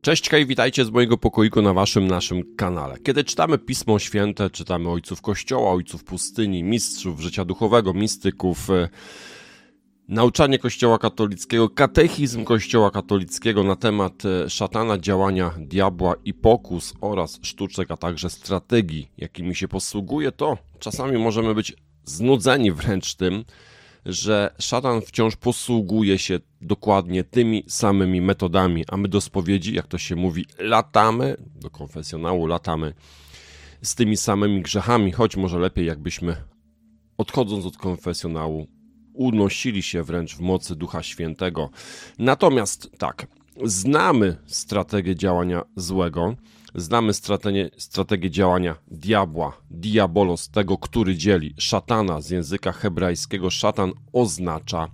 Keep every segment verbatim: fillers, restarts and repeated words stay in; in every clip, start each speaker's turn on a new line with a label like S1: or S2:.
S1: Cześć, hej, witajcie z mojego pokoiku na waszym, naszym kanale. Kiedy czytamy Pismo Święte, czytamy ojców Kościoła, ojców pustyni, mistrzów życia duchowego, mistyków, e, nauczanie Kościoła katolickiego, katechizm Kościoła katolickiego na temat e, szatana, działania diabła i pokus oraz sztuczek, a także strategii, jakimi się posługuje, to czasami możemy być znudzeni wręcz tym, że szatan wciąż posługuje się dokładnie tymi samymi metodami, a my do spowiedzi, jak to się mówi, latamy, do konfesjonału latamy z tymi samymi grzechami, choć może lepiej jakbyśmy, odchodząc od konfesjonału, unosili się wręcz w mocy Ducha Świętego. Natomiast tak, znamy strategię działania złego, znamy strategię, strategię działania diabła, diabolos, tego, który dzieli, szatana z języka hebrajskiego. Szatan oznacza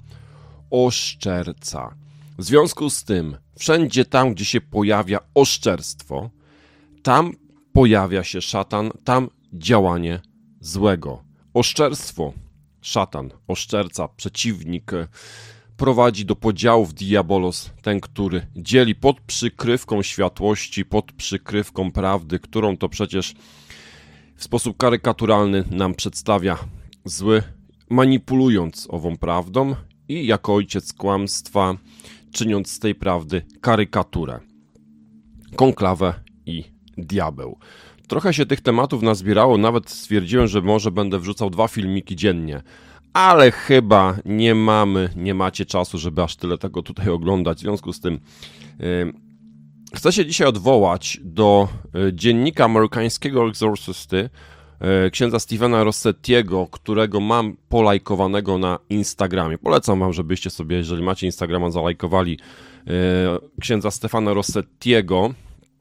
S1: oszczerca. W związku z tym, wszędzie tam, gdzie się pojawia oszczerstwo, tam pojawia się szatan, tam działanie złego. Oszczerstwo, szatan, oszczerca, przeciwnik, prowadzi do podziałów diabolos, ten, który dzieli pod przykrywką światłości, pod przykrywką prawdy, którą to przecież w sposób karykaturalny nam przedstawia zły, manipulując ową prawdą i jako ojciec kłamstwa, czyniąc z tej prawdy karykaturę. Konklawę i diabeł. Trochę się tych tematów nazbierało, nawet stwierdziłem, że może będę wrzucał dwa filmiki dziennie, ale chyba nie mamy, nie macie czasu, żeby aż tyle tego tutaj oglądać. W związku z tym yy, chcę się dzisiaj odwołać do yy, dziennika amerykańskiego egzorcysty, yy, księdza Stephena Rossettiego, którego mam polajkowanego na Instagramie. Polecam wam, żebyście sobie, jeżeli macie Instagrama, zalajkowali yy, księdza Stephena Rossettiego.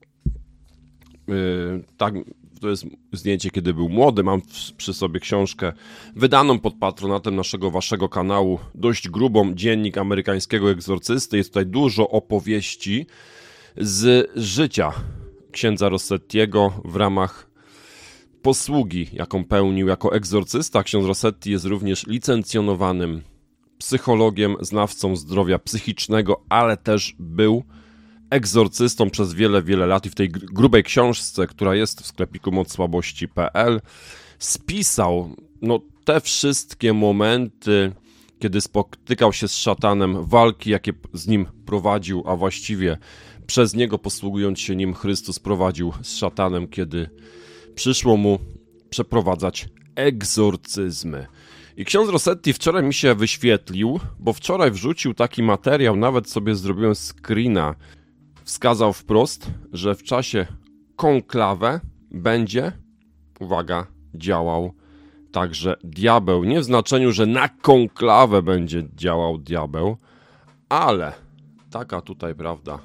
S1: Yy, tak, to jest zdjęcie, kiedy był młody. Mam przy sobie książkę wydaną pod patronatem naszego, waszego kanału, dość grubą, dziennik amerykańskiego egzorcysty. Jest tutaj dużo opowieści z życia księdza Rossettiego w ramach posługi, jaką pełnił jako egzorcysta. Ksiądz Rossetti jest również licencjonowanym psychologiem, znawcą zdrowia psychicznego, ale też był egzorcystą przez wiele, wiele lat i w tej grubej książce, która jest w sklepiku moc słabości kropka pe el, spisał no, te wszystkie momenty, kiedy spotykał się z szatanem, walki, jakie z nim prowadził, a właściwie przez niego, posługując się nim, Chrystus prowadził z szatanem, kiedy przyszło mu przeprowadzać egzorcyzmy. I ksiądz Rossetti wczoraj mi się wyświetlił, bo wczoraj wrzucił taki materiał, nawet sobie zrobiłem screena. Wskazał wprost, że w czasie konklawę będzie, uwaga, działał także diabeł. Nie w znaczeniu, że na konklawę będzie działał diabeł, ale taka tutaj, prawda,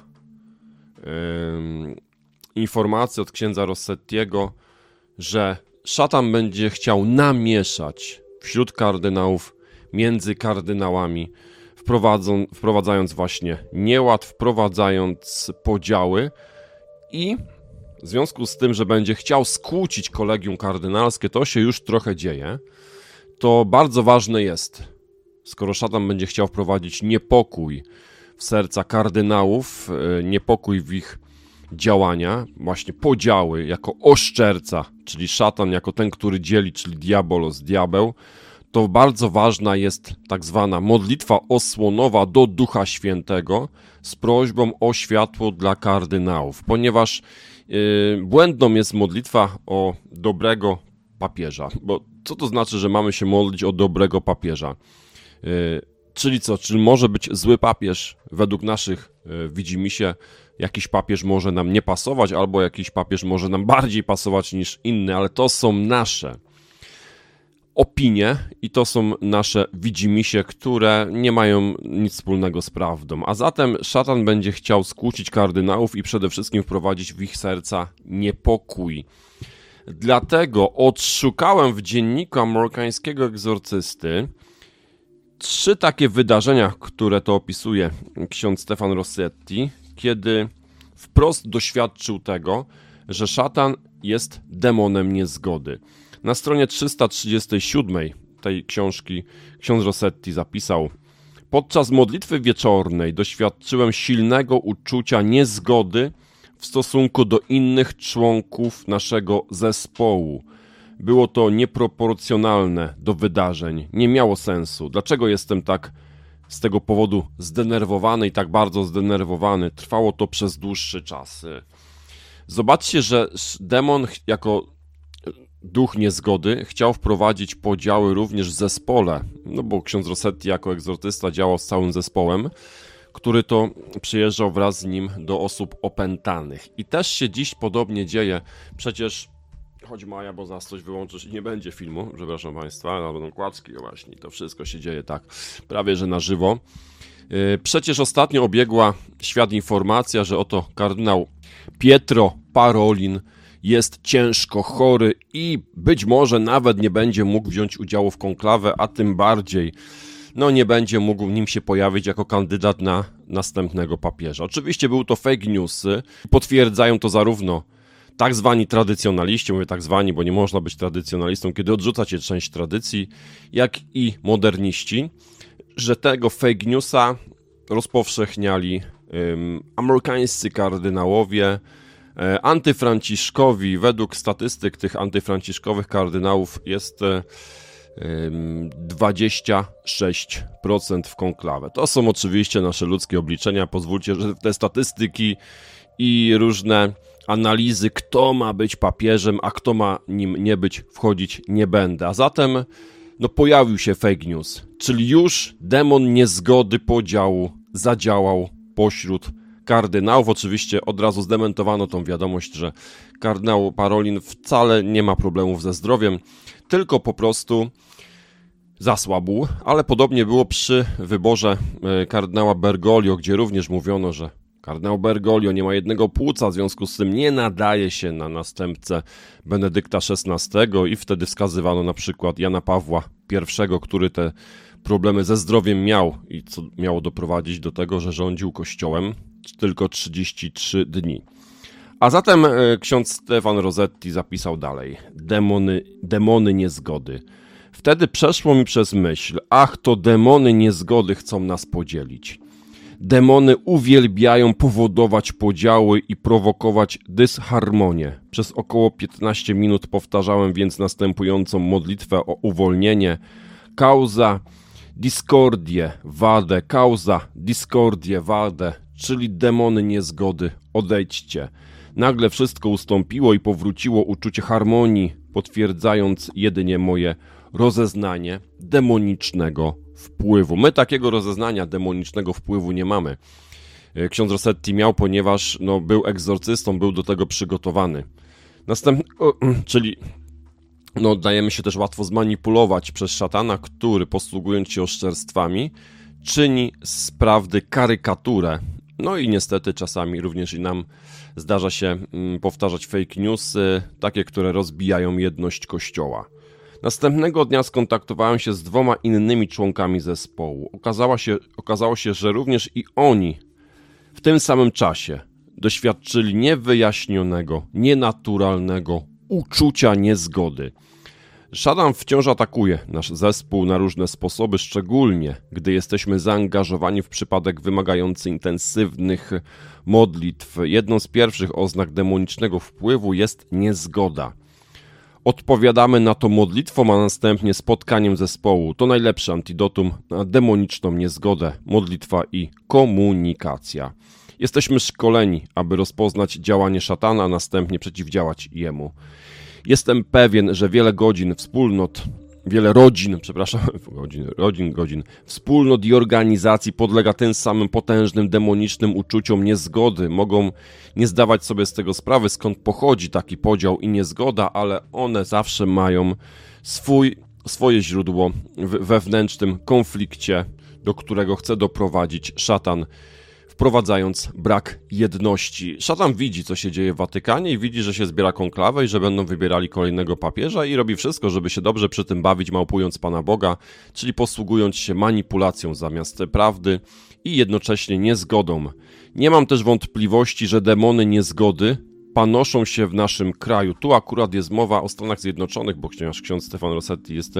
S1: yy, informacja od księdza Rossettiego, że szatan będzie chciał namieszać wśród kardynałów, między kardynałami, Wprowadzą, wprowadzając właśnie nieład, wprowadzając podziały i w związku z tym, że będzie chciał skłócić kolegium kardynalskie, to się już trochę dzieje, to bardzo ważne jest, skoro szatan będzie chciał wprowadzić niepokój w serca kardynałów, niepokój w ich działania, właśnie podziały jako oszczerca, czyli szatan jako ten, który dzieli, czyli diabolos, diabeł, to bardzo ważna jest tak zwana modlitwa osłonowa do Ducha Świętego z prośbą o światło dla kardynałów, ponieważ yy, błędną jest modlitwa o dobrego papieża. Bo co to znaczy, że mamy się modlić o dobrego papieża? Yy, czyli co? Czyli może być zły papież według naszych yy, widzimisię, jakiś papież może nam nie pasować, albo jakiś papież może nam bardziej pasować niż inny, ale to są nasze opinie i to są nasze widzimisię, które nie mają nic wspólnego z prawdą. A zatem szatan będzie chciał skłócić kardynałów i przede wszystkim wprowadzić w ich serca niepokój. Dlatego odszukałem w dzienniku amerykańskiego egzorcysty trzy takie wydarzenia, które to opisuje ksiądz Stephen Rossetti, kiedy wprost doświadczył tego, że szatan jest demonem niezgody. Na stronie trzysta trzydziestej siódmej tej książki ksiądz Rossetti zapisał: podczas modlitwy wieczornej doświadczyłem silnego uczucia niezgody w stosunku do innych członków naszego zespołu. Było to nieproporcjonalne do wydarzeń, nie miało sensu. Dlaczego jestem tak z tego powodu zdenerwowany i tak bardzo zdenerwowany? Trwało to przez dłuższy czas. Zobaczcie, że demon jako duch niezgody chciał wprowadzić podziały również w zespole, no bo ksiądz Rossetti jako egzorcysta działał z całym zespołem, który to przyjeżdżał wraz z nim do osób opętanych. I też się dziś podobnie dzieje. Przecież, chodź Maja, bo zaraz coś wyłączysz i nie będzie filmu, przepraszam Państwa, ale będą kładzki właśnie, to wszystko się dzieje tak prawie że na żywo. Przecież ostatnio obiegła świat informacja, że oto kardynał Pietro Parolin jest ciężko chory i być może nawet nie będzie mógł wziąć udziału w konklawę, a tym bardziej no nie będzie mógł nim się pojawić jako kandydat na następnego papieża. Oczywiście był to fake newsy, potwierdzają to zarówno tak zwani tradycjonaliści, mówię tak zwani, bo nie można być tradycjonalistą, kiedy odrzuca się część tradycji, jak i moderniści, że tego fake newsa rozpowszechniali um, amerykańscy kardynałowie, e, antyfranciszkowi. Według statystyk tych antyfranciszkowych kardynałów jest e, dwadzieścia sześć procent w konklawę. To są oczywiście nasze ludzkie obliczenia. Pozwólcie, że te statystyki i różne analizy, kto ma być papieżem, a kto ma nim nie być, wchodzić nie będę. A zatem no, pojawił się fake news, czyli już demon niezgody podziału zadziałał pośród kardynałów. Oczywiście od razu zdementowano tą wiadomość, że kardynał Parolin wcale nie ma problemów ze zdrowiem, tylko po prostu zasłabł, ale podobnie było przy wyborze kardynała Bergoglio, gdzie również mówiono, że kardynał Bergoglio nie ma jednego płuca, w związku z tym nie nadaje się na następcę Benedykta szesnastego i wtedy wskazywano na przykład Jana Pawła pierwszego, który te problemy ze zdrowiem miał i co miało doprowadzić do tego, że rządził kościołem tylko trzydzieści trzy dni. A zatem ksiądz Stefan Rossetti zapisał dalej: demony, demony niezgody. Wtedy przeszło mi przez myśl, ach, to demony niezgody chcą nas podzielić. Demony uwielbiają powodować podziały i prowokować dysharmonię. Przez około piętnaście minut powtarzałem więc następującą modlitwę o uwolnienie. Causa discordie vade, causa discordie vade, czyli demony niezgody, odejdźcie. Nagle wszystko ustąpiło i powróciło uczucie harmonii, potwierdzając jedynie moje rozeznanie demonicznego wpływu. My takiego rozeznania demonicznego wpływu nie mamy. Ksiądz Rossetti miał, ponieważ no, był egzorcystą, był do tego przygotowany. Następny, czyli no, dajemy się też łatwo zmanipulować przez szatana, który posługując się oszczerstwami czyni z prawdy karykaturę. No i niestety czasami również i nam zdarza się mm, powtarzać fake newsy, takie, które rozbijają jedność Kościoła. Następnego dnia skontaktowałem się z dwoma innymi członkami zespołu. Okazało się, okazało się, że również i oni w tym samym czasie doświadczyli niewyjaśnionego, nienaturalnego uczucia niezgody. Szatan wciąż atakuje nasz zespół na różne sposoby, szczególnie gdy jesteśmy zaangażowani w przypadek wymagający intensywnych modlitw. Jedną z pierwszych oznak demonicznego wpływu jest niezgoda. Odpowiadamy na to modlitwą, a następnie spotkaniem zespołu. To najlepsze antidotum na demoniczną niezgodę, modlitwa i komunikacja. Jesteśmy szkoleni, aby rozpoznać działanie szatana, a następnie przeciwdziałać jemu. Jestem pewien, że wiele godzin wspólnot, wiele rodzin, przepraszam, godzin, rodzin, godzin, wspólnot i organizacji podlega tym samym potężnym demonicznym uczuciom niezgody. Mogą nie zdawać sobie z tego sprawy, skąd pochodzi taki podział i niezgoda, ale one zawsze mają swój, swoje źródło w wewnętrznym konflikcie, do którego chce doprowadzić szatan, wprowadzając brak jedności. Szatan widzi, co się dzieje w Watykanie i widzi, że się zbiera konklawę i że będą wybierali kolejnego papieża i robi wszystko, żeby się dobrze przy tym bawić, małpując Pana Boga, czyli posługując się manipulacją zamiast prawdy i jednocześnie niezgodą. Nie mam też wątpliwości, że demony niezgody panoszą się w naszym kraju. Tu akurat jest mowa o Stanach Zjednoczonych, bo ksiądz Stefan Rossetti jest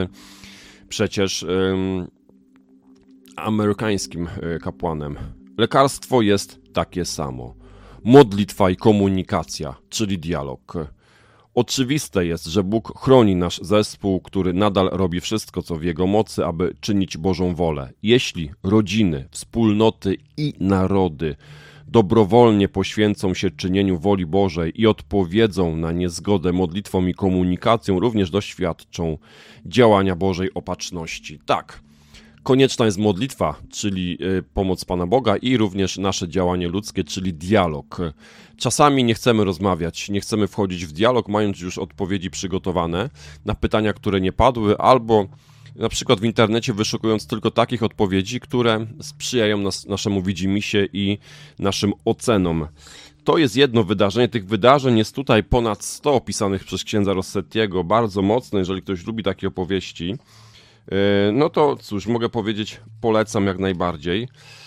S1: przecież um, amerykańskim kapłanem. Lekarstwo jest takie samo. modlitwa i komunikacja, czyli dialog. Oczywiste jest, że Bóg chroni nasz zespół, który nadal robi wszystko, co w Jego mocy, aby czynić Bożą wolę. Jeśli rodziny, wspólnoty i narody dobrowolnie poświęcą się czynieniu woli Bożej i odpowiedzą na niezgodę modlitwą i komunikacją, również doświadczą działania Bożej opatrzności. Tak, konieczna jest modlitwa, czyli pomoc Pana Boga i również nasze działanie ludzkie, czyli dialog. Czasami nie chcemy rozmawiać, nie chcemy wchodzić w dialog, mając już odpowiedzi przygotowane na pytania, które nie padły, albo na przykład w internecie wyszukując tylko takich odpowiedzi, które sprzyjają nas, naszemu widzimisię i naszym ocenom. To jest jedno wydarzenie, tych wydarzeń jest tutaj ponad sto opisanych przez księdza Rossettiego, bardzo mocne, jeżeli ktoś lubi takie opowieści. No to cóż, mogę powiedzieć, polecam jak najbardziej.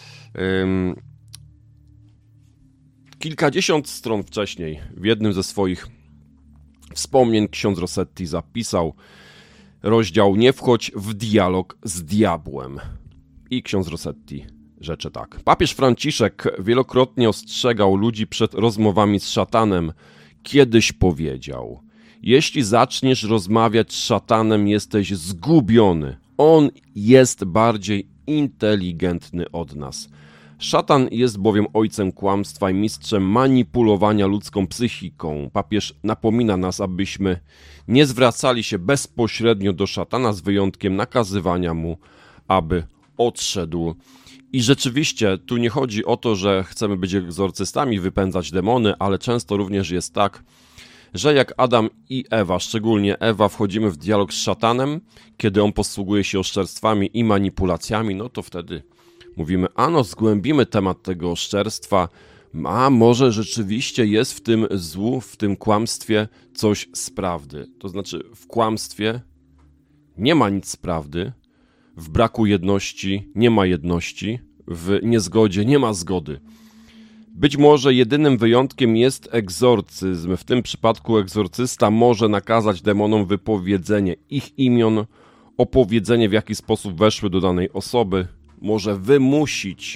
S1: Kilkadziesiąt stron wcześniej w jednym ze swoich wspomnień ksiądz Rossetti zapisał rozdział "Nie wchodź w dialog z diabłem". I ksiądz Rossetti rzecze tak. Papież Franciszek wielokrotnie ostrzegał ludzi przed rozmowami z szatanem. Kiedyś powiedział: jeśli zaczniesz rozmawiać z szatanem, jesteś zgubiony. On jest bardziej inteligentny od nas. Szatan jest bowiem ojcem kłamstwa i mistrzem manipulowania ludzką psychiką. Papież napomina nas, abyśmy nie zwracali się bezpośrednio do szatana, z wyjątkiem nakazywania mu, aby odszedł. I rzeczywiście tu nie chodzi o to, że chcemy być egzorcystami, wypędzać demony, ale często również jest tak, że jak Adam i Ewa, szczególnie Ewa, wchodzimy w dialog z szatanem, kiedy on posługuje się oszczerstwami i manipulacjami, no to wtedy mówimy, a no zgłębimy temat tego oszczerstwa, a może rzeczywiście jest w tym złu, w tym kłamstwie coś z prawdy. To znaczy w kłamstwie nie ma nic z prawdy, w braku jedności nie ma jedności, w niezgodzie nie ma zgody. Być może jedynym wyjątkiem jest egzorcyzm. W tym przypadku egzorcysta może nakazać demonom wypowiedzenie ich imion, opowiedzenie, w jaki sposób weszły do danej osoby, może wymusić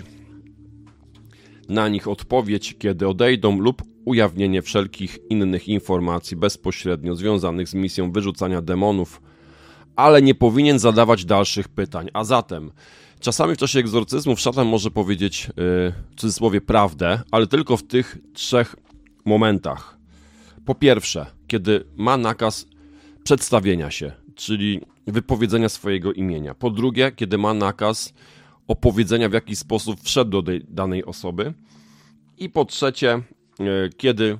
S1: na nich odpowiedź, kiedy odejdą, lub ujawnienie wszelkich innych informacji bezpośrednio związanych z misją wyrzucania demonów, ale nie powinien zadawać dalszych pytań. A zatem czasami w czasie egzorcyzmów szatan może powiedzieć, yy, w cudzysłowie, prawdę, ale tylko w tych trzech momentach. Po pierwsze, kiedy ma nakaz przedstawienia się, czyli wypowiedzenia swojego imienia. Po drugie, kiedy ma nakaz opowiedzenia, w jaki sposób wszedł do tej danej osoby. I po trzecie, yy, kiedy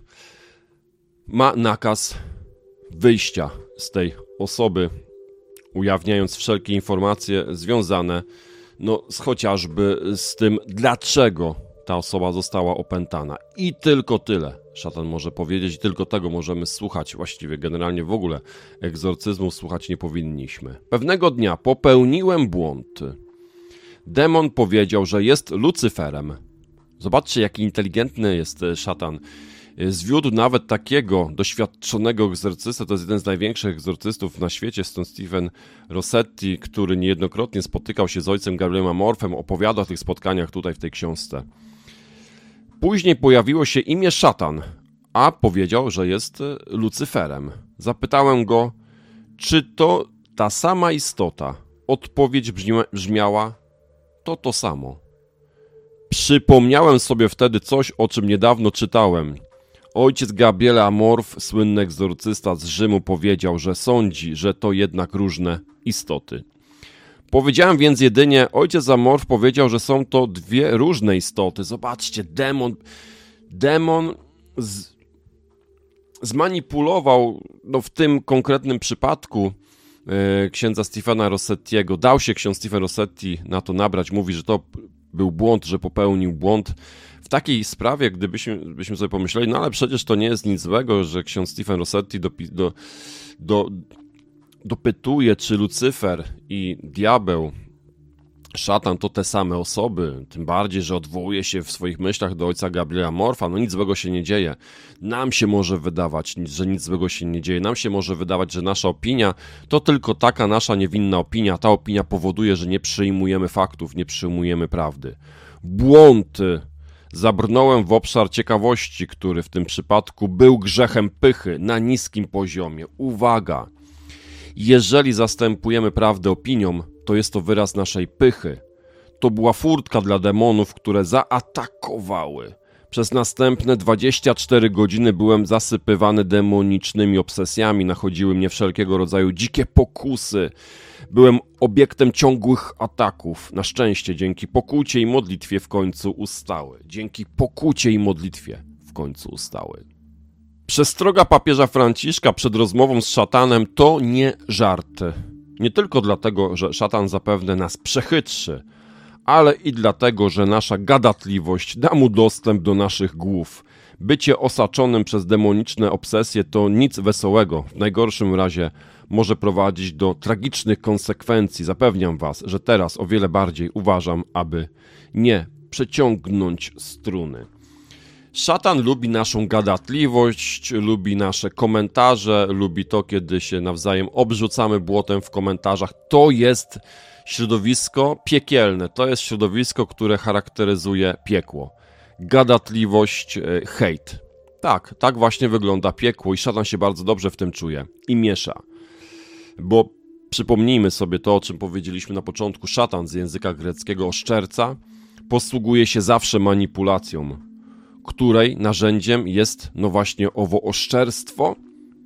S1: ma nakaz wyjścia z tej osoby, ujawniając wszelkie informacje związane no, z chociażby z tym, dlaczego ta osoba została opętana. I tylko tyle szatan może powiedzieć, i tylko tego możemy słuchać. Właściwie generalnie w ogóle egzorcyzmu słuchać nie powinniśmy. Pewnego dnia popełniłem błąd. Demon powiedział, że jest Lucyferem. Zobaczcie, jaki inteligentny jest szatan. Zwiódł nawet takiego doświadczonego egzorcystę, to jest jeden z największych egzorcystów na świecie, stąd Stephen Rossetti, który niejednokrotnie spotykał się z ojcem Gabrielem Amorfem, opowiada o tych spotkaniach tutaj w tej książce. Później pojawiło się imię szatan, a powiedział, że jest Lucyferem. Zapytałem go, czy to ta sama istota. Odpowiedź brzmiała, to to samo. Przypomniałem sobie wtedy coś, o czym niedawno czytałem. Ojciec Gabriel Amorf, słynny egzorcysta z Rzymu, powiedział, że sądzi, że to jednak różne istoty. Powiedziałem więc jedynie, ojciec Amorf powiedział, że są to dwie różne istoty. Zobaczcie, demon, demon z, zmanipulował, no w tym konkretnym przypadku, e, księdza Stephena Rossettiego. Dał się ksiądz Stephen Rossetti na to nabrać. Mówi, że to był błąd, że popełnił błąd. W takiej sprawie, gdybyśmy byśmy sobie pomyśleli, no ale przecież to nie jest nic złego, że ksiądz Stephen Rossetti do, do, do, dopytuje, czy Lucyfer i diabeł, szatan to te same osoby, tym bardziej, że odwołuje się w swoich myślach do ojca Gabriela Amorfa, no nic złego się nie dzieje. Nam się może wydawać, że nic złego się nie dzieje, nam się może wydawać, że nasza opinia to tylko taka nasza niewinna opinia, ta opinia powoduje, że nie przyjmujemy faktów, nie przyjmujemy prawdy. Błąd Zabrnąłem w obszar ciekawości, który w tym przypadku był grzechem pychy na niskim poziomie. Uwaga! Jeżeli zastępujemy prawdę opinią, to jest to wyraz naszej pychy. To była furtka dla demonów, które zaatakowały. Przez następne dwadzieścia cztery godziny byłem zasypywany demonicznymi obsesjami, nachodziły mnie wszelkiego rodzaju dzikie pokusy. Byłem obiektem ciągłych ataków. Na szczęście dzięki pokucie i modlitwie w końcu ustały. Dzięki pokucie i modlitwie w końcu ustały. Przestroga papieża Franciszka przed rozmową z szatanem to nie żart. Nie tylko dlatego, że szatan zapewne nas przechytrzy, ale i dlatego, że nasza gadatliwość da mu dostęp do naszych głów. Bycie osaczonym przez demoniczne obsesje to nic wesołego. W najgorszym razie może prowadzić do tragicznych konsekwencji. Zapewniam was, że teraz o wiele bardziej uważam, aby nie przeciągnąć struny. Szatan lubi naszą gadatliwość, lubi nasze komentarze, lubi to, kiedy się nawzajem obrzucamy błotem w komentarzach. To jest środowisko piekielne, to jest środowisko, które charakteryzuje piekło. Gadatliwość, hejt. Tak, tak właśnie wygląda piekło i szatan się bardzo dobrze w tym czuje i miesza. Bo przypomnijmy sobie to, o czym powiedzieliśmy na początku, szatan z języka greckiego oszczerca posługuje się zawsze manipulacją, której narzędziem jest no właśnie owo oszczerstwo,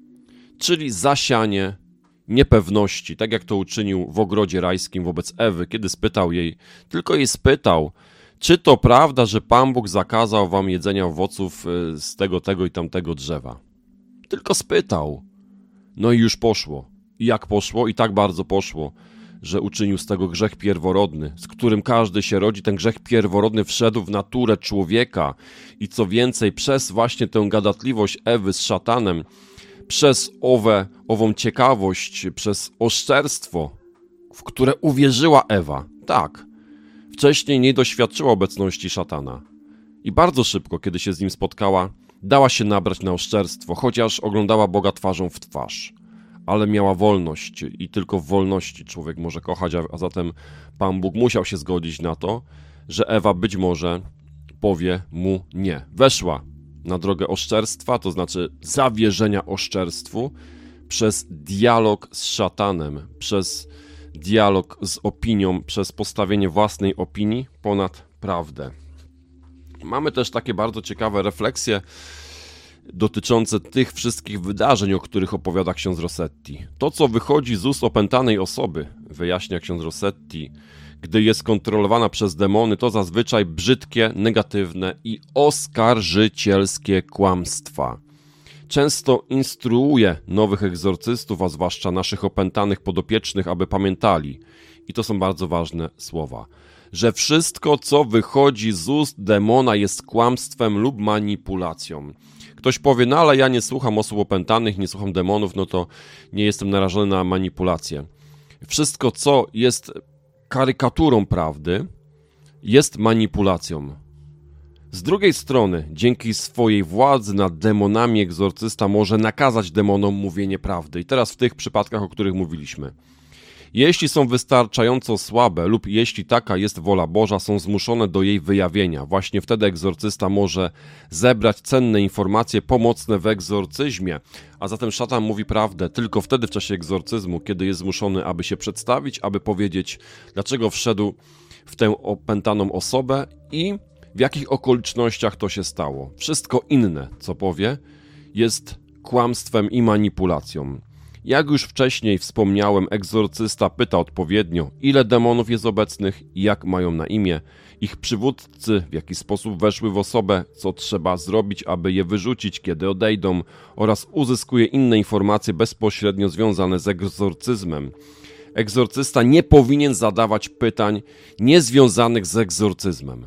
S1: czyli zasianie niepewności, tak jak to uczynił w ogrodzie rajskim wobec Ewy, kiedy spytał jej, tylko jej spytał, czy to prawda, że Pan Bóg zakazał wam jedzenia owoców z tego, tego i tamtego drzewa. Tylko spytał. No i już poszło. I jak poszło? I tak bardzo poszło, że uczynił z tego grzech pierworodny, z którym każdy się rodzi. Ten grzech pierworodny wszedł w naturę człowieka i co więcej, przez właśnie tę gadatliwość Ewy z szatanem, przez owe, ową ciekawość, przez oszczerstwo, w które uwierzyła Ewa. Tak, wcześniej nie doświadczyła obecności szatana. I bardzo szybko, kiedy się z nim spotkała, dała się nabrać na oszczerstwo, chociaż oglądała Boga twarzą w twarz. Ale miała wolność i tylko w wolności człowiek może kochać, a zatem Pan Bóg musiał się zgodzić na to, że Ewa być może powie mu nie. Weszła na drogę oszczerstwa, to znaczy zawierzenia oszczerstwu, przez dialog z szatanem, przez dialog z opinią, przez postawienie własnej opinii ponad prawdę. Mamy też takie bardzo ciekawe refleksje dotyczące tych wszystkich wydarzeń, o których opowiada ksiądz Rossetti. To, co wychodzi z ust opętanej osoby, wyjaśnia ksiądz Rossetti, gdy jest kontrolowana przez demony, to zazwyczaj brzydkie, negatywne i oskarżycielskie kłamstwa. Często instruuje nowych egzorcystów, a zwłaszcza naszych opętanych podopiecznych, aby pamiętali, i to są bardzo ważne słowa, że wszystko, co wychodzi z ust demona, jest kłamstwem lub manipulacją. Ktoś powie, no ale ja nie słucham osób opętanych, nie słucham demonów, no to nie jestem narażony na manipulację. Wszystko, co jest karykaturą prawdy, jest manipulacją. Z drugiej strony, dzięki swojej władzy nad demonami egzorcysta może nakazać demonom mówienie prawdy. I teraz w tych przypadkach, o których mówiliśmy. Jeśli są wystarczająco słabe lub jeśli taka jest wola Boża, są zmuszone do jej wyjawienia. Właśnie wtedy egzorcysta może zebrać cenne informacje pomocne w egzorcyzmie. A zatem szatan mówi prawdę tylko wtedy w czasie egzorcyzmu, kiedy jest zmuszony, aby się przedstawić, aby powiedzieć, dlaczego wszedł w tę opętaną osobę i w jakich okolicznościach to się stało. Wszystko inne, co powie, jest kłamstwem i manipulacją. Jak już wcześniej wspomniałem, egzorcysta pyta odpowiednio, ile demonów jest obecnych i jak mają na imię, ich przywódcy, w jaki sposób weszły w osobę, co trzeba zrobić, aby je wyrzucić, kiedy odejdą, oraz uzyskuje inne informacje bezpośrednio związane z egzorcyzmem. Egzorcysta nie powinien zadawać pytań niezwiązanych z egzorcyzmem,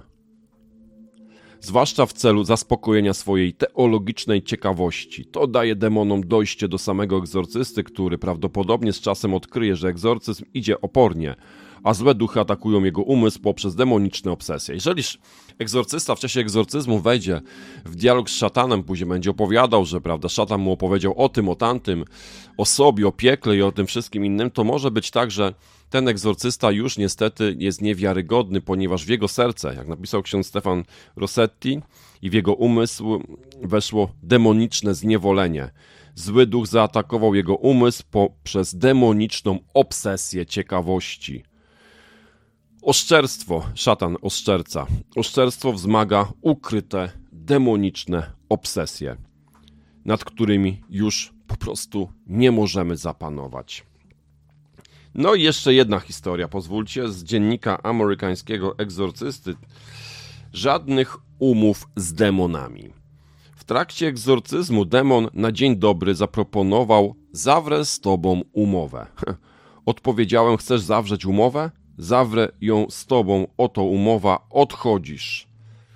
S1: zwłaszcza w celu zaspokojenia swojej teologicznej ciekawości. To daje demonom dojście do samego egzorcysty, który prawdopodobnie z czasem odkryje, że egzorcyzm idzie opornie, a złe duchy atakują jego umysł poprzez demoniczne obsesje. Jeżeli egzorcysta w czasie egzorcyzmu wejdzie w dialog z szatanem, później będzie opowiadał, że prawda, szatan mu opowiedział o tym, o tamtym, o sobie, o piekle i o tym wszystkim innym, to może być tak, że ten egzorcysta już niestety jest niewiarygodny, ponieważ w jego serce, jak napisał ksiądz Stefan Rossetti, i w jego umysł weszło demoniczne zniewolenie. Zły duch zaatakował jego umysł poprzez demoniczną obsesję ciekawości. Oszczerstwo, szatan oszczerca. Oszczerstwo wzmaga ukryte, demoniczne obsesje, nad którymi już po prostu nie możemy zapanować. No i jeszcze jedna historia, pozwólcie, z dziennika amerykańskiego egzorcysty. Żadnych umów z demonami. W trakcie egzorcyzmu demon na dzień dobry zaproponował: zawrę z tobą umowę. Odpowiedziałem: chcesz zawrzeć umowę? Zawrę ją z tobą, oto umowa, odchodzisz.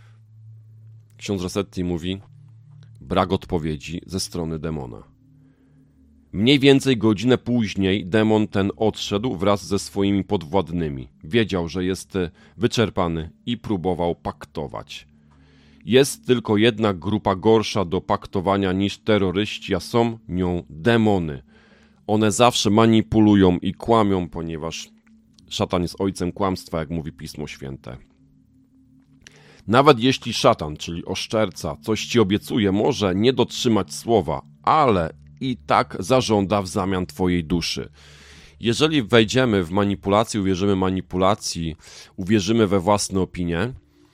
S1: Ksiądz Rossetti mówi: brak odpowiedzi ze strony demona. Mniej więcej godzinę później demon ten odszedł wraz ze swoimi podwładnymi. Wiedział, że jest wyczerpany i próbował paktować. Jest tylko jedna grupa gorsza do paktowania niż terroryści, a są nią demony. One zawsze manipulują i kłamią, ponieważ szatan jest ojcem kłamstwa, jak mówi Pismo Święte. Nawet jeśli szatan, czyli oszczerca, coś ci obiecuje, może nie dotrzymać słowa, ale i tak zażąda w zamian twojej duszy. Jeżeli wejdziemy w manipulację, uwierzymy manipulacji, uwierzymy we własne opinie,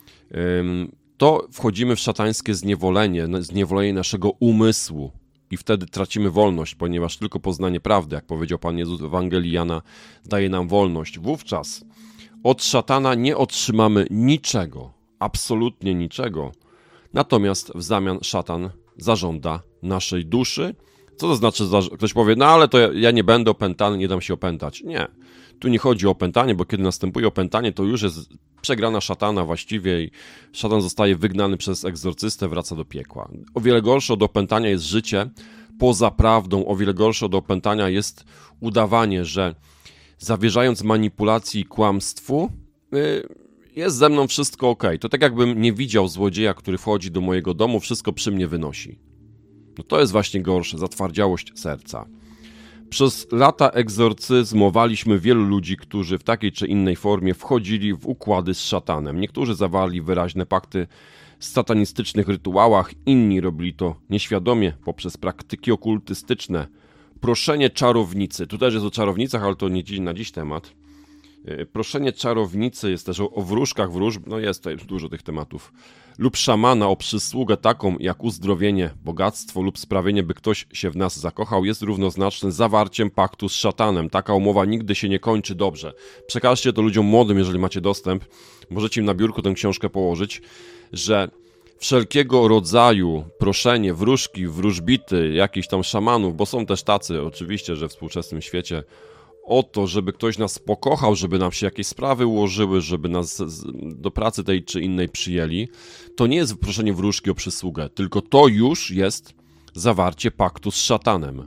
S1: to wchodzimy w szatańskie zniewolenie, zniewolenie naszego umysłu i wtedy tracimy wolność, ponieważ tylko poznanie prawdy, jak powiedział Pan Jezus w Ewangelii Jana, daje nam wolność. Wówczas od szatana nie otrzymamy niczego, absolutnie niczego, natomiast w zamian szatan zażąda naszej duszy. Co to znaczy, ktoś powie, no ale to ja, ja nie będę opętany, nie dam się opętać. Nie, tu nie chodzi o opętanie, bo kiedy następuje opętanie, to już jest przegrana szatana właściwie i szatan zostaje wygnany przez egzorcystę, wraca do piekła. O wiele gorsze od opętania jest życie poza prawdą, o wiele gorsze od opętania jest udawanie, że zawierzając manipulacji i kłamstwu, yy, jest ze mną wszystko ok. To tak jakbym nie widział złodzieja, który wchodzi do mojego domu, wszystko przy mnie wynosi. No to jest właśnie gorsze, zatwardziałość serca. Przez lata egzorcyzmowaliśmy wielu ludzi, którzy w takiej czy innej formie wchodzili w układy z szatanem. Niektórzy zawarli wyraźne pakty w satanistycznych rytuałach, inni robili to nieświadomie poprzez praktyki okultystyczne. Proszenie czarownicy, tu też jest o czarownicach, ale to nie dziś, na dziś temat. Proszenie czarownicy, jest też o, o wróżkach, wróżb, no jest tutaj dużo tych tematów. Lub szamana o przysługę taką jak uzdrowienie, bogactwo lub sprawienie, by ktoś się w nas zakochał, jest równoznaczne z zawarciem paktu z szatanem. Taka umowa nigdy się nie kończy dobrze. Przekażcie to ludziom młodym, jeżeli macie dostęp. Możecie im na biurku tę książkę położyć, że wszelkiego rodzaju proszenie, wróżki, wróżbity, jakichś tam szamanów, bo są też tacy oczywiście, że w współczesnym świecie, o to, żeby ktoś nas pokochał, żeby nam się jakieś sprawy ułożyły, żeby nas do pracy tej czy innej przyjęli, to nie jest proszenie wróżki o przysługę, tylko to już jest zawarcie paktu z szatanem.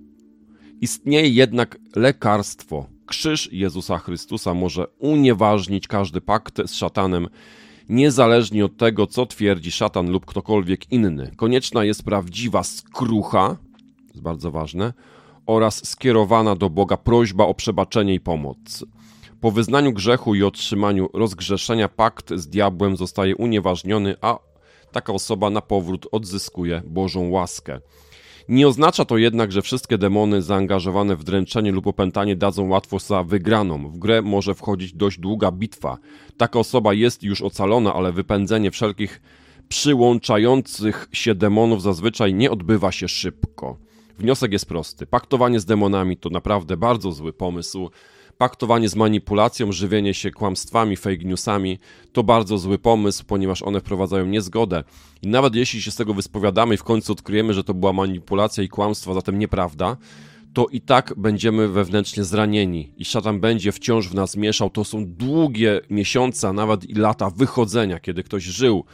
S1: Istnieje jednak lekarstwo. Krzyż Jezusa Chrystusa może unieważnić każdy pakt z szatanem, niezależnie od tego, co twierdzi szatan lub ktokolwiek inny. Konieczna jest prawdziwa skrucha, to jest bardzo ważne, oraz skierowana do Boga prośba o przebaczenie i pomoc. Po wyznaniu grzechu i otrzymaniu rozgrzeszenia pakt z diabłem zostaje unieważniony, a taka osoba na powrót odzyskuje Bożą łaskę. Nie oznacza to jednak, że wszystkie demony zaangażowane w dręczenie lub opętanie dadzą łatwo za wygraną. W grę może wchodzić dość długa bitwa. Taka osoba jest już ocalona, ale wypędzenie wszelkich przyłączających się demonów zazwyczaj nie odbywa się szybko. Wniosek jest prosty. Paktowanie z demonami to naprawdę bardzo zły pomysł. Paktowanie z manipulacją, żywienie się kłamstwami, fake newsami to bardzo zły pomysł, ponieważ one wprowadzają niezgodę. I nawet jeśli się z tego wyspowiadamy i w końcu odkryjemy, że to była manipulacja i kłamstwo, zatem nieprawda, to i tak będziemy wewnętrznie zranieni i szatan będzie wciąż w nas mieszał. To są długie miesiące, a nawet i lata wychodzenia, kiedy ktoś żył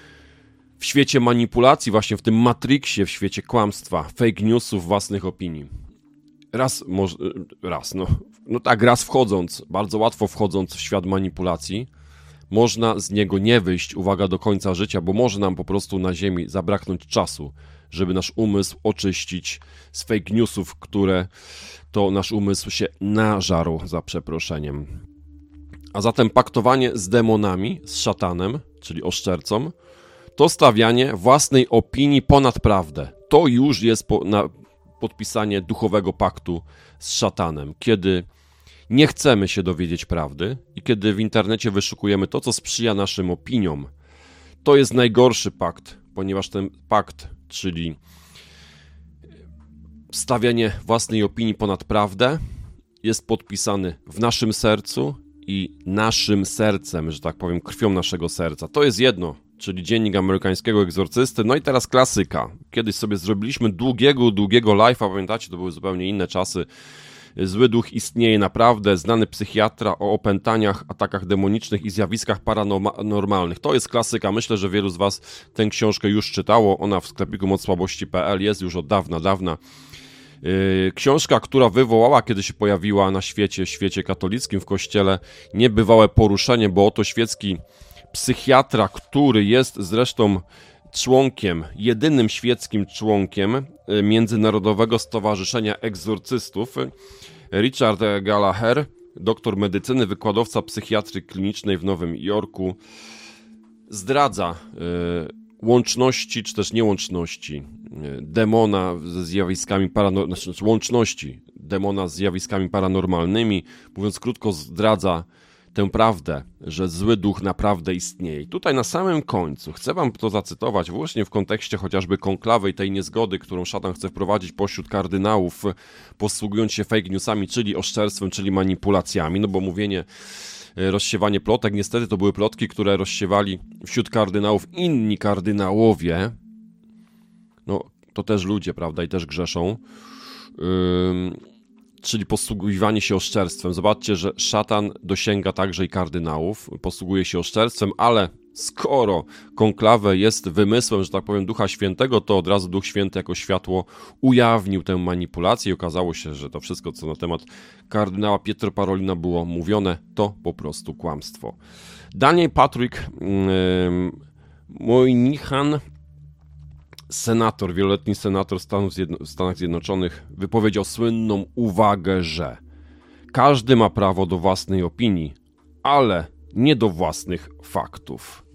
S1: w świecie manipulacji, właśnie w tym Matrixie, w świecie kłamstwa, fake newsów, własnych opinii. Raz, może, raz, no, no tak raz wchodząc, bardzo łatwo wchodząc w świat manipulacji, można z niego nie wyjść, uwaga, do końca życia, bo może nam po prostu na ziemi zabraknąć czasu, żeby nasz umysł oczyścić z fake newsów, które to nasz umysł się nażarł, za przeproszeniem. A zatem paktowanie z demonami, z szatanem, czyli oszczercą, to stawianie własnej opinii ponad prawdę. To już jest po, na, podpisanie duchowego paktu z szatanem, kiedy nie chcemy się dowiedzieć prawdy i kiedy w internecie wyszukujemy to, co sprzyja naszym opiniom. To jest najgorszy pakt, ponieważ ten pakt, czyli stawianie własnej opinii ponad prawdę, jest podpisany w naszym sercu i naszym sercem, że tak powiem, krwią naszego serca. To jest jedno, czyli Dziennik Amerykańskiego Egzorcysty. No i teraz klasyka. Kiedyś sobie zrobiliśmy długiego, długiego live'a, pamiętacie, to były zupełnie inne czasy. Zły duch istnieje naprawdę, znany psychiatra o opętaniach, atakach demonicznych i zjawiskach paranormalnych. To jest klasyka, myślę, że wielu z was tę książkę już czytało, ona w sklepiku moc słabości kropka p l jest już od dawna, dawna. Książka, która wywołała, kiedy się pojawiła na świecie, świecie katolickim, w kościele, niebywałe poruszenie, bo oto świecki psychiatra, który jest zresztą członkiem, jedynym świeckim członkiem Międzynarodowego Stowarzyszenia Egzorcystów, Richard Gallagher, doktor medycyny, wykładowca psychiatrii klinicznej w Nowym Jorku, zdradza y, łączności, czy też niełączności y, demona ze zjawiskami paranormalnymi, znaczy łączności demona z zjawiskami paranormalnymi, mówiąc krótko, zdradza tę prawdę, że zły duch naprawdę istnieje. I tutaj na samym końcu chcę wam to zacytować właśnie w kontekście chociażby konklawy i tej niezgody, którą szatan chce wprowadzić pośród kardynałów, posługując się fake newsami, czyli oszczerstwem, czyli manipulacjami, no bo mówienie, rozsiewanie plotek, niestety to były plotki, które rozsiewali wśród kardynałów inni kardynałowie, no to też ludzie, prawda, i też grzeszą, yy... czyli posługiwanie się oszczerstwem. Zobaczcie, że szatan dosięga także i kardynałów, posługuje się oszczerstwem, ale skoro konklawę jest wymysłem, że tak powiem, Ducha Świętego, to od razu Duch Święty jako światło ujawnił tę manipulację i okazało się, że to wszystko, co na temat kardynała Pietro Parolina było mówione, to po prostu kłamstwo. Daniel Patrick yy, Moynihan, senator, wieloletni senator Stanów Zjedno- w Stanach Zjednoczonych, wypowiedział słynną uwagę, że każdy ma prawo do własnej opinii, ale nie do własnych faktów.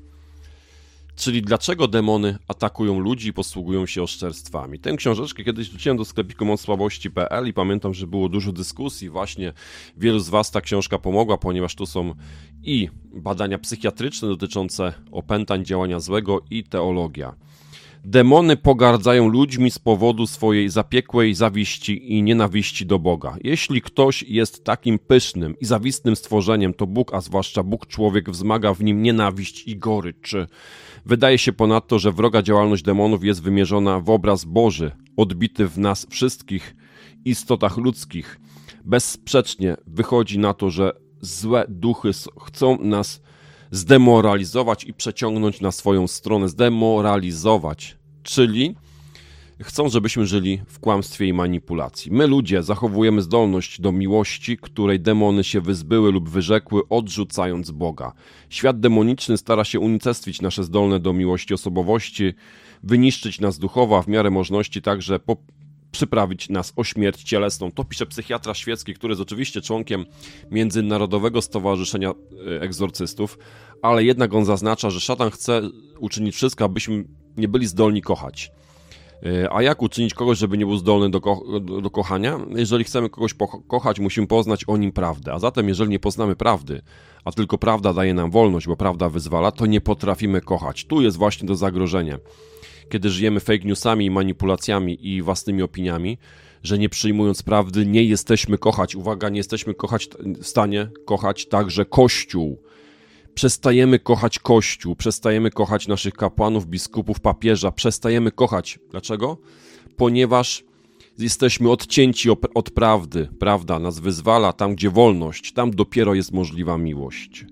S1: Czyli dlaczego demony atakują ludzi i posługują się oszczerstwami. Tę książeczkę kiedyś wrzuciłem do sklepiku moc słabości kropka p l i pamiętam, że było dużo dyskusji. Właśnie wielu z was ta książka pomogła, ponieważ tu są i badania psychiatryczne dotyczące opętań, działania złego i teologia. Demony pogardzają ludźmi z powodu swojej zapiekłej zawiści i nienawiści do Boga. Jeśli ktoś jest takim pysznym i zawistnym stworzeniem, to Bóg, a zwłaszcza Bóg człowiek, wzmaga w nim nienawiść i gorycz. Wydaje się ponadto, że wroga działalność demonów jest wymierzona w obraz Boży, odbity w nas wszystkich istotach ludzkich. Bezsprzecznie wychodzi na to, że złe duchy chcą nas zdemoralizować i przeciągnąć na swoją stronę. Zdemoralizować, czyli chcą, żebyśmy żyli w kłamstwie i manipulacji. My, ludzie, zachowujemy zdolność do miłości, której demony się wyzbyły lub wyrzekły, odrzucając Boga. Świat demoniczny stara się unicestwić nasze zdolne do miłości osobowości, wyniszczyć nas duchowo, a w miarę możliwości także po przyprawić nas o śmierć cielesną. To pisze psychiatra świecki, który jest oczywiście członkiem Międzynarodowego Stowarzyszenia Egzorcystów, ale jednak on zaznacza, że szatan chce uczynić wszystko, abyśmy nie byli zdolni kochać. A jak uczynić kogoś, żeby nie był zdolny do, ko- do, do kochania? Jeżeli chcemy kogoś po- kochać, musimy poznać o nim prawdę. A zatem, jeżeli nie poznamy prawdy, a tylko prawda daje nam wolność, bo prawda wyzwala, to nie potrafimy kochać. Tu jest właśnie to zagrożenie. Kiedy żyjemy fake newsami i manipulacjami i własnymi opiniami, że nie przyjmując prawdy, nie jesteśmy kochać. Uwaga, nie jesteśmy kochać, w stanie kochać także Kościół. Przestajemy kochać Kościół, przestajemy kochać naszych kapłanów, biskupów, papieża, przestajemy kochać. Dlaczego? Ponieważ jesteśmy odcięci od prawdy. Prawda nas wyzwala tam, gdzie wolność, tam dopiero jest możliwa miłość.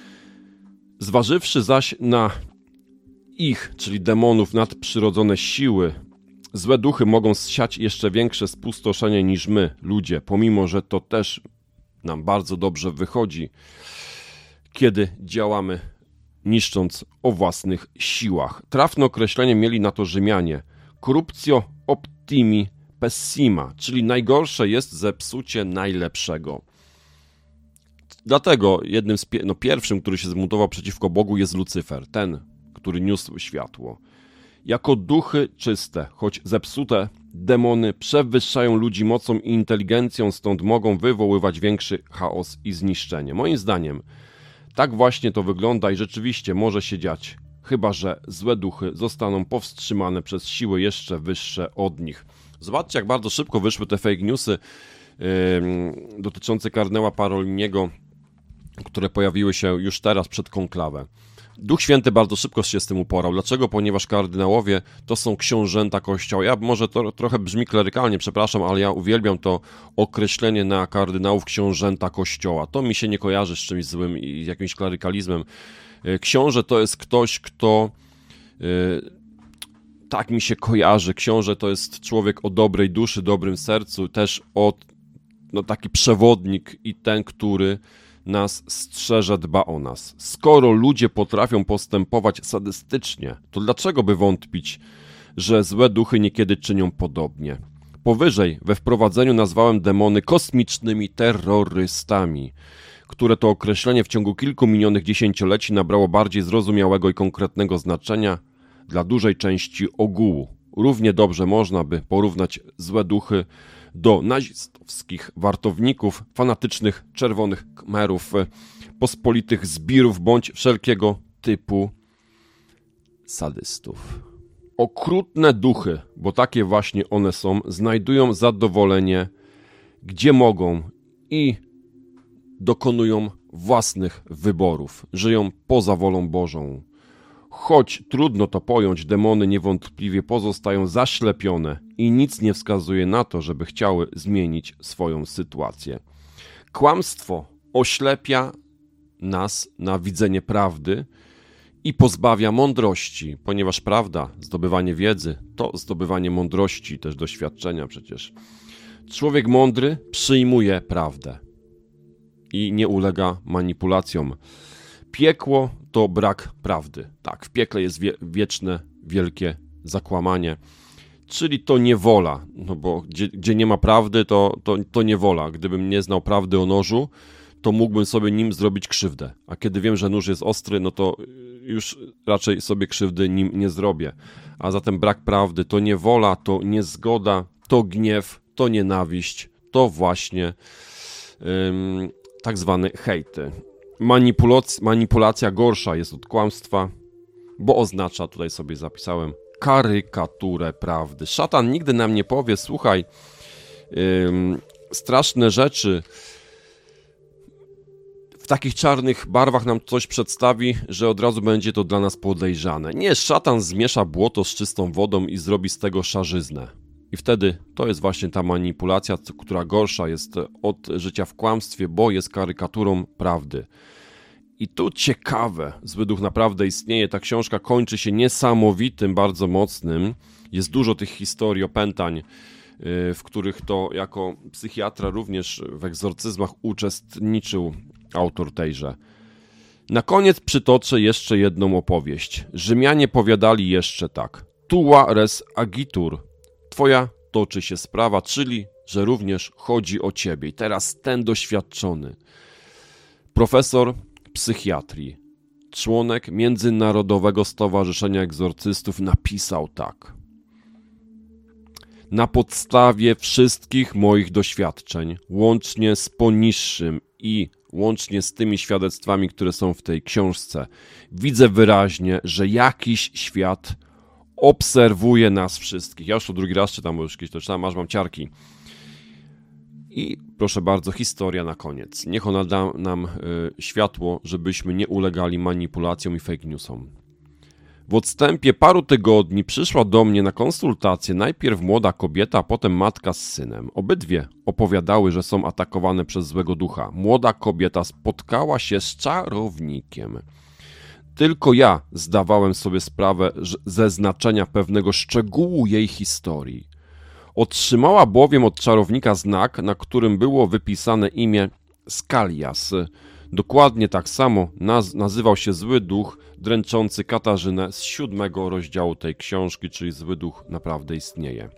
S1: Zważywszy zaś na ich, czyli demonów, nadprzyrodzone siły, złe duchy mogą zsiać jeszcze większe spustoszenie niż my, ludzie, pomimo że to też nam bardzo dobrze wychodzi, kiedy działamy niszcząc o własnych siłach. Trafne określenie mieli na to Rzymianie. Corruptio optimi pessima, czyli najgorsze jest zepsucie najlepszego. Dlatego jednym z pie- no pierwszym, który się zbuntował przeciwko Bogu, jest Lucyfer, ten, który niósł światło. Jako duchy czyste, choć zepsute, demony przewyższają ludzi mocą i inteligencją, stąd mogą wywoływać większy chaos i zniszczenie. Moim zdaniem tak właśnie to wygląda i rzeczywiście może się dziać, chyba że złe duchy zostaną powstrzymane przez siły jeszcze wyższe od nich. Zobaczcie, jak bardzo szybko wyszły te fake newsy yy, dotyczące kardynała Paroliniego, które pojawiły się już teraz przed konklawę. Duch Święty bardzo szybko się z tym uporał. Dlaczego? Ponieważ kardynałowie to są książęta Kościoła. Ja może to trochę brzmi klerykalnie, przepraszam, ale ja uwielbiam to określenie na kardynałów książęta Kościoła. To mi się nie kojarzy z czymś złym i jakimś klerykalizmem. Książę to jest ktoś, kto... Yy, tak mi się kojarzy. Książę to jest człowiek o dobrej duszy, dobrym sercu, też od, no, taki przewodnik i ten, który nas strzeże, dba o nas. Skoro ludzie potrafią postępować sadystycznie, to dlaczego by wątpić, że złe duchy niekiedy czynią podobnie? Powyżej we wprowadzeniu nazwałem demony kosmicznymi terrorystami, które to określenie w ciągu kilku minionych dziesięcioleci nabrało bardziej zrozumiałego i konkretnego znaczenia dla dużej części ogółu. Równie dobrze można by porównać złe duchy do nazistowskich wartowników, fanatycznych czerwonych kmerów, pospolitych zbirów bądź wszelkiego typu sadystów. Okrutne duchy, bo takie właśnie one są, znajdują zadowolenie gdzie mogą i dokonują własnych wyborów. Żyją poza wolą Bożą. Choć trudno to pojąć, demony niewątpliwie pozostają zaślepione i nic nie wskazuje na to, żeby chciały zmienić swoją sytuację. Kłamstwo oślepia nas na widzenie prawdy i pozbawia mądrości, ponieważ prawda, zdobywanie wiedzy, to zdobywanie mądrości, też doświadczenia przecież. Człowiek mądry przyjmuje prawdę i nie ulega manipulacjom. Piekło to brak prawdy. Tak, w piekle jest wie, wieczne, wielkie zakłamanie, czyli to niewola, no bo gdzie, gdzie nie ma prawdy, to, to, to niewola. Gdybym nie znał prawdy o nożu, to mógłbym sobie nim zrobić krzywdę. A kiedy wiem, że nóż jest ostry, no to już raczej sobie krzywdy nim nie zrobię. A zatem brak prawdy to niewola, to niezgoda, to gniew, to nienawiść, to właśnie ym, tak zwane hejty. Manipulacja, manipulacja gorsza jest od kłamstwa, bo oznacza, tutaj sobie zapisałem, karykaturę prawdy. Szatan nigdy nam nie powie, słuchaj, ym, straszne rzeczy, w takich czarnych barwach nam coś przedstawi, że od razu będzie to dla nas podejrzane. Nie, szatan zmiesza błoto z czystą wodą i zrobi z tego szarzyznę. I wtedy to jest właśnie ta manipulacja, która gorsza jest od życia w kłamstwie, bo jest karykaturą prawdy. I tu ciekawe, zły duch naprawdę istnieje. Ta książka kończy się niesamowitym, bardzo mocnym. Jest dużo tych historii, opętań, w których to jako psychiatra również w egzorcyzmach uczestniczył autor tejże. Na koniec przytoczę jeszcze jedną opowieść. Rzymianie powiadali jeszcze tak. Tua res agitur. Twoja toczy się sprawa, czyli, że również chodzi o ciebie. I teraz ten doświadczony profesor psychiatrii, członek Międzynarodowego Stowarzyszenia Egzorcystów napisał tak. Na podstawie wszystkich moich doświadczeń, łącznie z poniższym i łącznie z tymi świadectwami, które są w tej książce, widzę wyraźnie, że jakiś świat obserwuje nas wszystkich. Ja już to drugi raz czytam, bo już kiedyś to czytałem, aż mam ciarki. I proszę bardzo, historia na koniec. Niech ona da nam y, światło, żebyśmy nie ulegali manipulacjom i fake newsom. W odstępie paru tygodni przyszła do mnie na konsultację najpierw młoda kobieta, a potem matka z synem. Obydwie opowiadały, że są atakowane przez złego ducha. Młoda kobieta spotkała się z czarownikiem. Tylko ja zdawałem sobie sprawę ze znaczenia pewnego szczegółu jej historii. Otrzymała bowiem od czarownika znak, na którym było wypisane imię Skalias. Dokładnie tak samo naz- nazywał się zły duch dręczący Katarzynę z siódmego rozdziału tej książki, czyli zły duch naprawdę istnieje.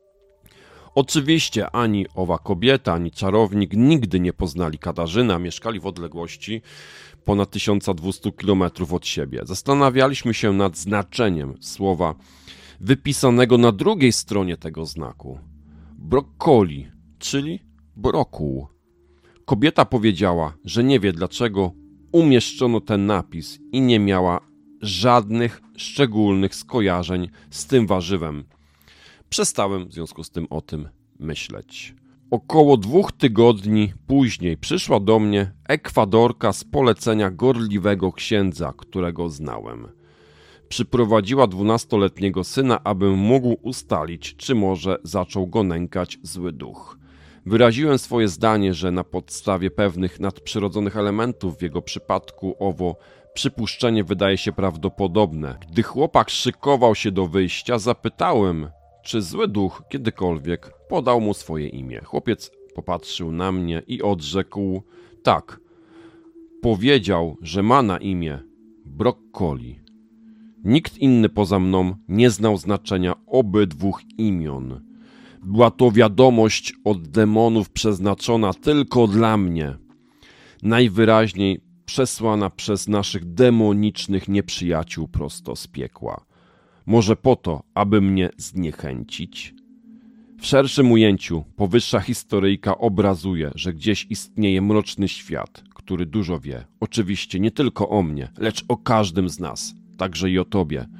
S1: Oczywiście ani owa kobieta, ani czarownik nigdy nie poznali Katarzyny, a mieszkali w odległości ponad tysiąc dwieście kilometrów od siebie. Zastanawialiśmy się nad znaczeniem słowa wypisanego na drugiej stronie tego znaku. Brokkoli, czyli brokuł. Kobieta powiedziała, że nie wie, dlaczego umieszczono ten napis i nie miała żadnych szczególnych skojarzeń z tym warzywem. Przestałem w związku z tym o tym myśleć. Około dwóch tygodni później przyszła do mnie Ekwadorka z polecenia gorliwego księdza, którego znałem. Przyprowadziła dwunastoletniego syna, abym mógł ustalić, czy może zaczął go nękać zły duch. Wyraziłem swoje zdanie, że na podstawie pewnych nadprzyrodzonych elementów w jego przypadku owo przypuszczenie wydaje się prawdopodobne. Gdy chłopak szykował się do wyjścia, zapytałem, czy zły duch kiedykolwiek podał mu swoje imię. Chłopiec popatrzył na mnie i odrzekł, tak, powiedział, że ma na imię Brokkoli. Nikt inny poza mną nie znał znaczenia obydwu imion. Była to wiadomość od demonów przeznaczona tylko dla mnie. Najwyraźniej przesłana przez naszych demonicznych nieprzyjaciół prosto z piekła. Może po to, aby mnie zniechęcić? W szerszym ujęciu powyższa historyjka obrazuje, że gdzieś istnieje mroczny świat, który dużo wie. Oczywiście nie tylko o mnie, lecz o każdym z nas, także i o tobie.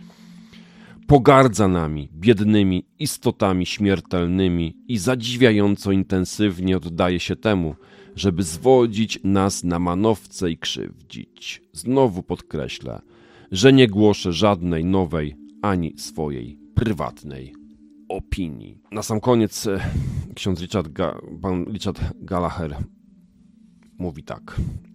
S1: Pogardza nami, biednymi istotami śmiertelnymi i zadziwiająco intensywnie oddaje się temu, żeby zwodzić nas na manowce i krzywdzić. Znowu podkreślę, że nie głoszę żadnej nowej ani swojej prywatnej opinii. Na sam koniec e, ksiądz Richard, Ga- pan Richard Gallagher mówi tak.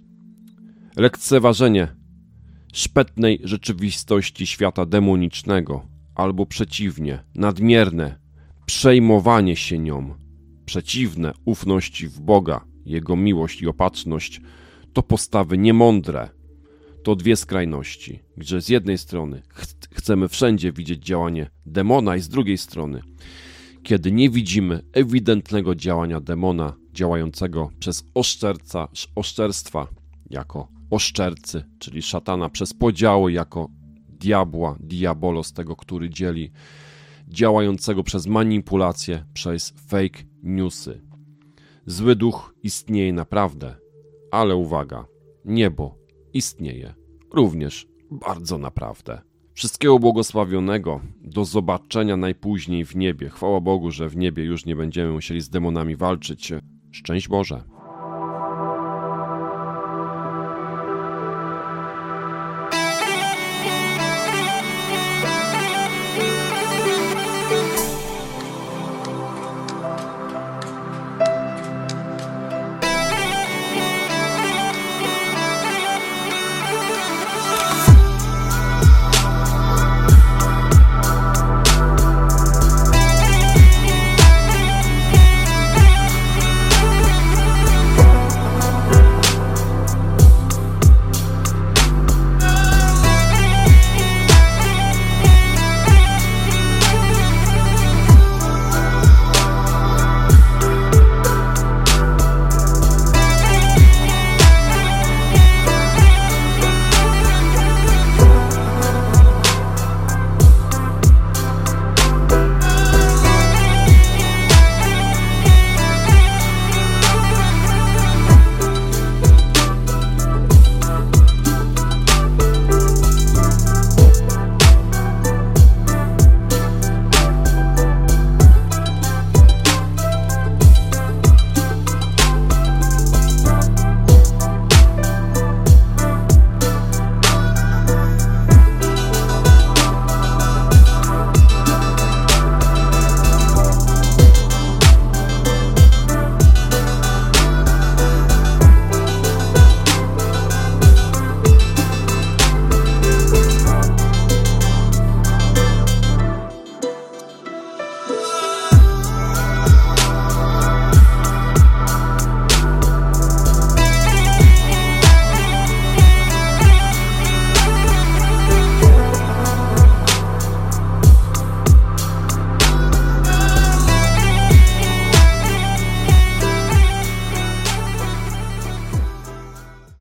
S1: Lekceważenie szpetnej rzeczywistości świata demonicznego, albo przeciwnie, nadmierne przejmowanie się nią, przeciwne ufności w Boga, Jego miłość i opatrzność, to postawy niemądre. To dwie skrajności, gdzie z jednej strony ch- chcemy wszędzie widzieć działanie demona i z drugiej strony, kiedy nie widzimy ewidentnego działania demona działającego przez oszczerca, oszczerstwa jako oszczercy, czyli szatana, przez podziały jako diabła, diabolos, tego, który dzieli, działającego przez manipulację, przez fake newsy. Zły duch istnieje naprawdę, ale uwaga, niebo istnieje również bardzo naprawdę. Wszystkiego błogosławionego, do zobaczenia najpóźniej w niebie. Chwała Bogu, że w niebie już nie będziemy musieli z demonami walczyć. Szczęść Boże!